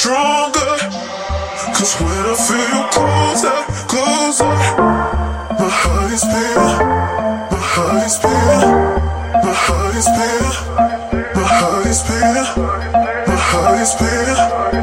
stronger. Cause when I feel you closer, closer, my heart is beating, my heart is beating, my heart is beating, my heart is beating, my heart is beating.